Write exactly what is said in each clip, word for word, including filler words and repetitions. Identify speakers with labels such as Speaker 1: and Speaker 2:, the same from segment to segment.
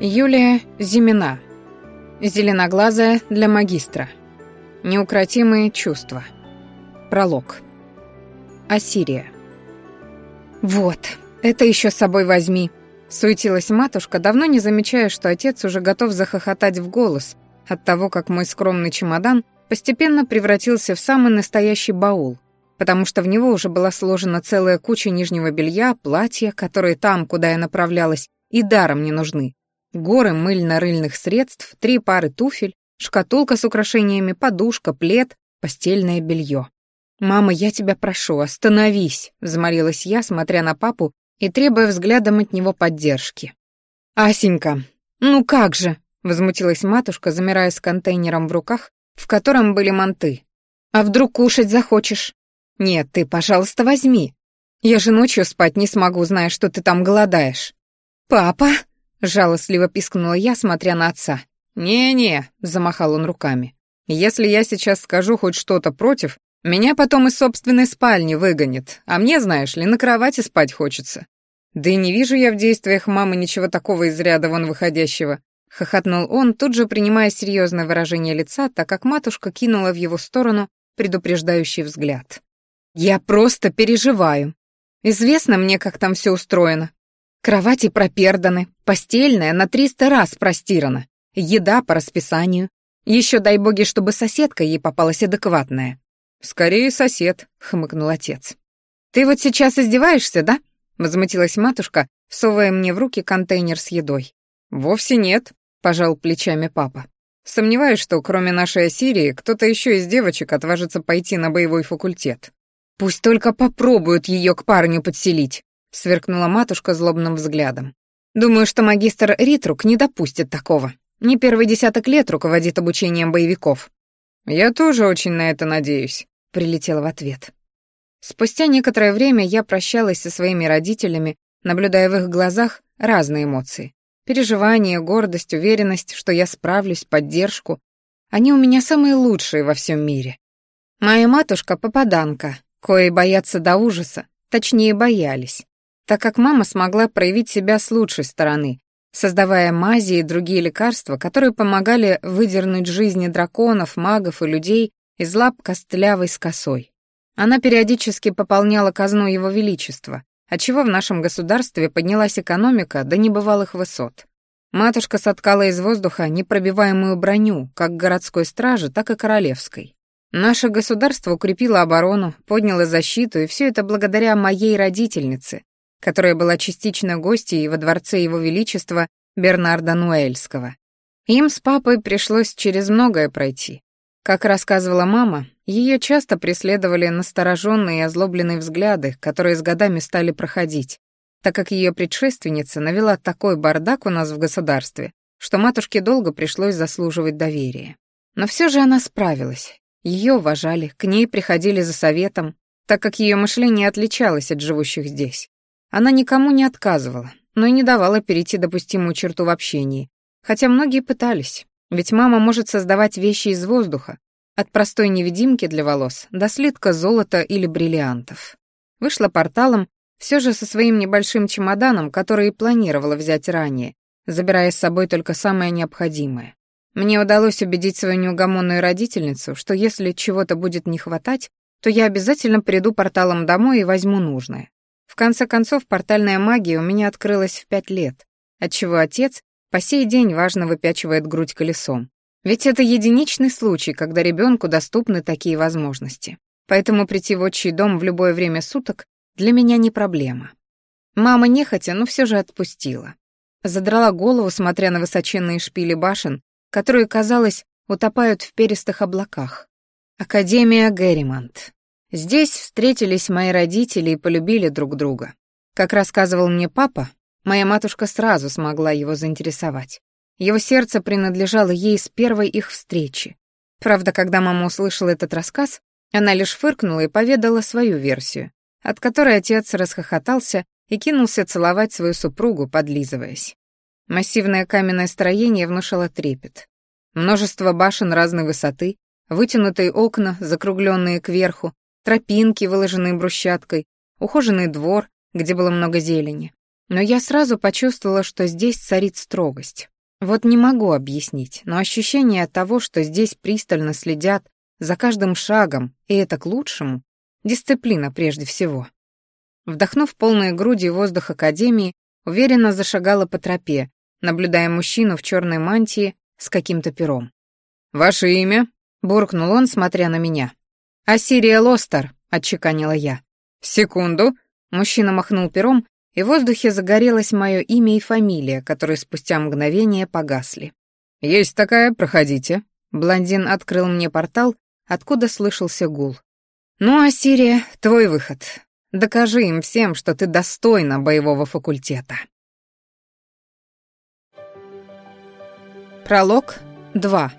Speaker 1: Юлия Зимина. Зеленоглазая для магистра. Неукротимые чувства. Пролог. Ассирия. «Вот, это еще с собой возьми», — суетилась матушка, давно не замечая, что отец уже готов захохотать в голос от того, как мой скромный чемодан постепенно превратился в самый настоящий баул, потому что в него уже была сложена целая куча нижнего белья, платья, которые там, куда я направлялась, и даром не нужны. Горы мыльно-рыльных средств, три пары туфель, шкатулка с украшениями, подушка, плед, постельное белье. «Мама, я тебя прошу, остановись», — взмолилась я, смотря на папу и требуя взглядом от него поддержки. «Асенька, ну как же?» — возмутилась матушка, замирая с контейнером в руках, в котором были манты. «А вдруг кушать захочешь?» «Нет, ты, пожалуйста, возьми. Я же ночью спать не смогу, зная, что ты там голодаешь». «Папа?» — жалостливо пискнула я, смотря на отца. «Не-не», — замахал он руками. «Если я сейчас скажу хоть что-то против, меня потом из собственной спальни выгонят, а мне, знаешь ли, на кровати спать хочется». «Да и не вижу я в действиях мамы ничего такого из ряда вон выходящего», — хохотнул он, тут же принимая серьезное выражение лица, так как матушка кинула в его сторону предупреждающий взгляд. «Я просто переживаю. Известно мне, как там все устроено. Кровати проперданы, постельная на триста раз простирана, еда по расписанию. Еще дай боги, чтобы соседка ей попалась адекватная». «Скорее сосед», — хмыкнул отец. «Ты вот сейчас издеваешься, да?» — возмутилась матушка, всовывая мне в руки контейнер с едой. «Вовсе нет», — пожал плечами папа. «Сомневаюсь, что кроме нашей Ассирии кто-то еще из девочек отважится пойти на боевой факультет». «Пусть только попробуют ее к парню подселить», — сверкнула матушка злобным взглядом. «Думаю, что магистр Ритрук не допустит такого. Не первый десяток лет руководит обучением боевиков». «Я тоже очень на это надеюсь», — прилетела в ответ. Спустя некоторое время я прощалась со своими родителями, наблюдая в их глазах разные эмоции. Переживание, гордость, уверенность, что я справлюсь, поддержку. Они у меня самые лучшие во всем мире. Моя матушка — попаданка, коей боятся до ужаса, точнее боялись, так как мама смогла проявить себя с лучшей стороны, создавая мази и другие лекарства, которые помогали выдернуть жизни драконов, магов и людей из лап костлявой с косой. Она периодически пополняла казну Его Величества, отчего в нашем государстве поднялась экономика до небывалых высот. Матушка соткала из воздуха непробиваемую броню, как городской стражи, так и королевской. Наше государство укрепило оборону, подняло защиту, и все это благодаря моей родительнице, которая была частично гостьей во дворце Его Величества Бернарда Нуэльского. Им с папой пришлось через многое пройти. Как рассказывала мама, ее часто преследовали настороженные и озлобленные взгляды, которые с годами стали проходить, так как ее предшественница навела такой бардак у нас в государстве, что матушке долго пришлось заслуживать доверия. Но все же она справилась. Ее уважали, к ней приходили за советом, так как ее мышление отличалось от живущих здесь. Она никому не отказывала, но и не давала перейти допустимую черту в общении, хотя многие пытались, ведь мама может создавать вещи из воздуха, от простой невидимки для волос до слитка золота или бриллиантов. Вышла порталом, все же со своим небольшим чемоданом, который и планировала взять ранее, забирая с собой только самое необходимое. Мне удалось убедить свою неугомонную родительницу, что если чего-то будет не хватать, то я обязательно приду порталом домой и возьму нужное. В конце концов, портальная магия у меня открылась в пять лет, отчего отец по сей день важно выпячивает грудь колесом. Ведь это единичный случай, когда ребенку доступны такие возможности. Поэтому прийти в отчий дом в любое время суток для меня не проблема. Мама нехотя, но все же отпустила. Задрала голову, смотря на высоченные шпили башен, которые, казалось, утопают в перистых облаках. Академия Герримонт. Здесь встретились мои родители и полюбили друг друга. Как рассказывал мне папа, моя матушка сразу смогла его заинтересовать. Его сердце принадлежало ей с первой их встречи. Правда, когда мама услышала этот рассказ, она лишь фыркнула и поведала свою версию, от которой отец расхохотался и кинулся целовать свою супругу, подлизываясь. Массивное каменное строение внушало трепет. Множество башен разной высоты, вытянутые окна, закругленные кверху, тропинки, выложенные брусчаткой, ухоженный двор, где было много зелени. Но я сразу почувствовала, что здесь царит строгость. Вот не могу объяснить, но ощущение от того, что здесь пристально следят за каждым шагом, и это к лучшему, дисциплина прежде всего. Вдохнув полные груди воздух академии, уверенно зашагала по тропе, наблюдая мужчину в черной мантии с каким-то пером. «Ваше имя?» — буркнул он, смотря на меня. «Ассирия Лостер», — отчеканила я. «Секунду». Мужчина махнул пером, и в воздухе загорелось мое имя и фамилия, которые спустя мгновение погасли. «Есть такая, проходите». Блондин открыл мне портал, откуда слышался гул. «Ну, Ассирия, твой выход. Докажи им всем, что ты достойна боевого факультета». Пролог два.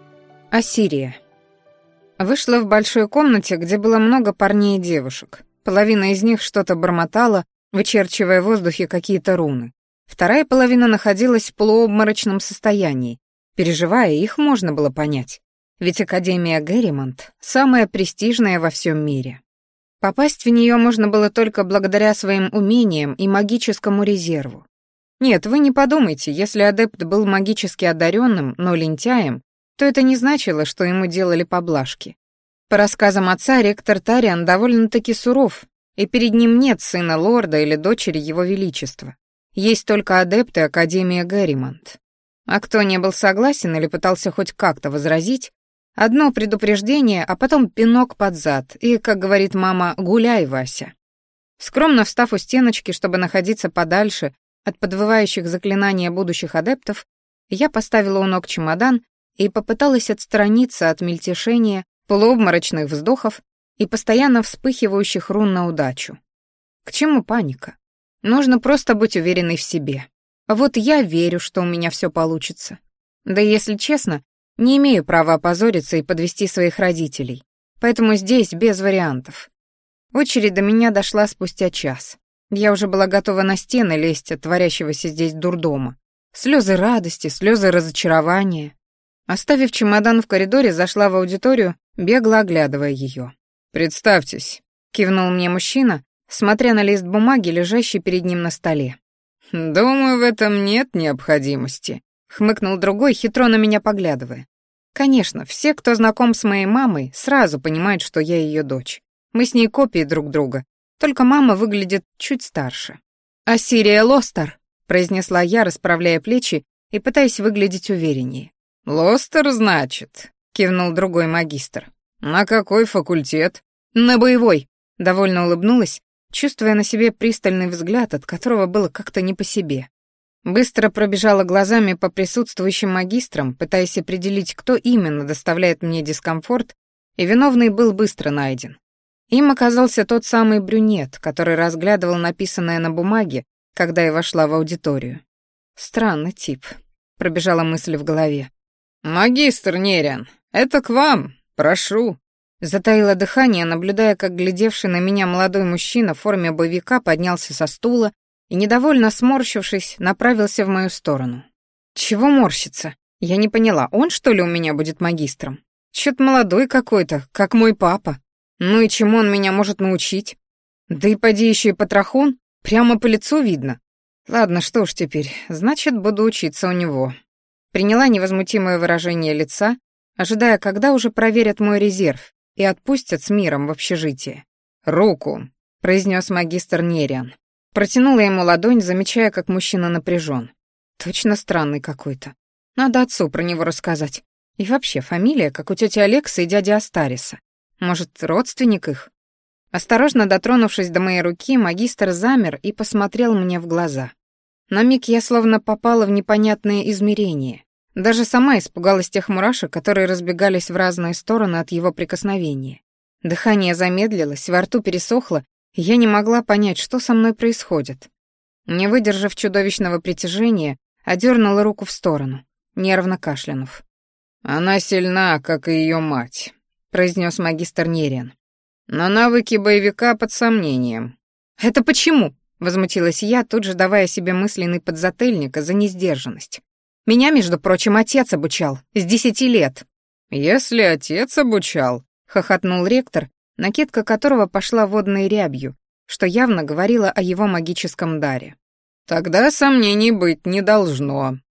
Speaker 1: Ассирия. Вышла в большой комнате, где было много парней и девушек. Половина из них что-то бормотала, вычерчивая в воздухе какие-то руны. Вторая половина находилась в полуобморочном состоянии. Переживая, их можно было понять. Ведь Академия Герримонт самая престижная во всем мире. Попасть в нее можно было только благодаря своим умениям и магическому резерву. Нет, вы не подумайте, если адепт был магически одаренным, но лентяем, то это не значило, что ему делали поблажки. По рассказам отца, ректор Тариан довольно-таки суров, и перед ним нет сына лорда или дочери его величества. Есть только адепты Академии Герримонт. А кто не был согласен или пытался хоть как-то возразить, одно предупреждение, а потом пинок под зад, и, как говорит мама, гуляй, Вася. Скромно встав у стеночки, чтобы находиться подальше от подвывающих заклинания будущих адептов, я поставила у ног чемодан и попыталась отстраниться от мельтешения, полуобморочных вздохов и постоянно вспыхивающих рун на удачу. К чему паника? Нужно просто быть уверенной в себе. Вот я верю, что у меня все получится. Да и если честно, не имею права опозориться и подвести своих родителей, поэтому здесь без вариантов. Очередь до меня дошла спустя час. Я уже была готова на стены лезть от творящегося здесь дурдома. Слезы радости, слезы разочарования. Оставив чемодан в коридоре, зашла в аудиторию, бегло оглядывая ее. «Представьтесь», — кивнул мне мужчина, смотря на лист бумаги, лежащий перед ним на столе. «Думаю, в этом нет необходимости», — хмыкнул другой, хитро на меня поглядывая. «Конечно, все, кто знаком с моей мамой, сразу понимают, что я ее дочь. Мы с ней копии друг друга, только мама выглядит чуть старше». «Ассирия Лостер», — произнесла я, расправляя плечи и пытаясь выглядеть увереннее. «Лостер, значит», — кивнул другой магистр. «На какой факультет?» «На боевой», — довольно улыбнулась, чувствуя на себе пристальный взгляд, от которого было как-то не по себе. Быстро пробежала глазами по присутствующим магистрам, пытаясь определить, кто именно доставляет мне дискомфорт, и виновный был быстро найден. Им оказался тот самый брюнет, который разглядывал написанное на бумаге, когда я вошла в аудиторию. Странный тип, пробежала мысль в голове. «Магистр Нериан, это к вам, прошу». Затаила дыхание, наблюдая, как глядевший на меня молодой мужчина в форме боевика поднялся со стула и, недовольно сморщившись, направился в мою сторону. Чего морщится? Я не поняла, он что ли у меня будет магистром? Чё-то молодой какой-то, как мой папа. Ну и чему он меня может научить? Да и поди еще и потрохун, прямо по лицу видно. Ладно, что ж теперь, значит, буду учиться у него. Приняла невозмутимое выражение лица, ожидая, когда уже проверят мой резерв и отпустят с миром в общежитие. «Руку», — произнес магистр Нериан. Протянула ему ладонь, замечая, как мужчина напряжен. Точно странный какой-то. Надо отцу про него рассказать. И вообще, фамилия, как у тети Алексы и дяди Астариса. Может, родственник их? Осторожно дотронувшись до моей руки, магистр замер и посмотрел мне в глаза. На миг я словно попала в непонятное измерение. Даже сама испугалась тех мурашек, которые разбегались в разные стороны от его прикосновения. Дыхание замедлилось, во рту пересохло, и я не могла понять, что со мной происходит. Не выдержав чудовищного притяжения, одернула руку в сторону, нервно кашлянув. «Она сильна, как и ее мать», — произнес магистр Нериан. «Но навыки боевика под сомнением». «Это почему?» — возмутилась я, тут же давая себе мысленный подзатыльник за несдержанность. «Меня, между прочим, отец обучал, с десяти лет». «Если отец обучал», — хохотнул ректор, накидка которого пошла водной рябью, что явно говорило о его магическом даре. «Тогда сомнений быть не должно».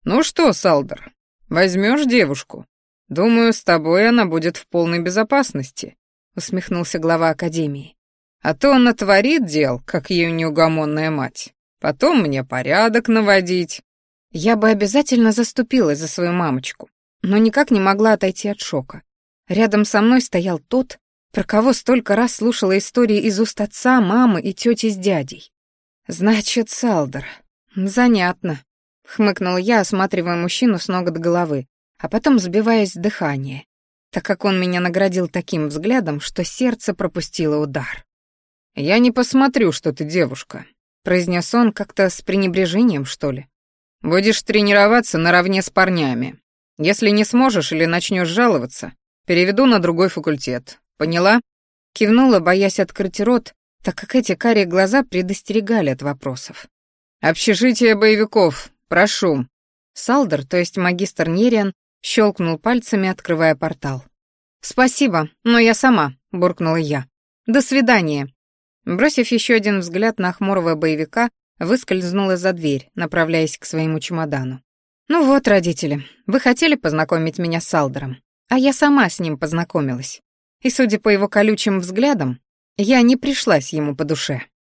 Speaker 2: «Ну что, Салдер, возьмешь девушку? Думаю, с тобой она будет в полной безопасности», — усмехнулся глава академии. «А то она творит дел, как ее неугомонная мать. Потом мне порядок наводить».
Speaker 1: Я бы обязательно заступилась за свою мамочку, но никак не могла отойти от шока. Рядом со мной стоял тот, про кого столько раз слушала истории из уст отца, мамы и тети с дядей. «Значит, Салдер. Занятно», — хмыкнула я, осматривая мужчину с ног до головы, а потом сбиваясь с дыхания, так как он меня наградил таким взглядом, что сердце пропустило удар.
Speaker 2: «Я не посмотрю, что ты девушка», — произнес он как-то с пренебрежением, что ли. «Будешь тренироваться наравне с парнями. Если не сможешь или начнешь жаловаться, переведу на другой факультет. Поняла?» Кивнула, боясь открыть рот, так как эти карие глаза предостерегали от вопросов. «Общежитие боевиков, прошу». Салдер, то есть магистр Нериан, щелкнул пальцами, открывая портал. «Спасибо, но я сама», — буркнула я. «До свидания». Бросив еще один взгляд на хмурого боевика, выскользнула за дверь, направляясь к своему чемодану. «Ну вот, родители, вы хотели познакомить меня с Салдером, а я сама с ним познакомилась. И, судя по его колючим взглядам, я не пришлась ему по душе».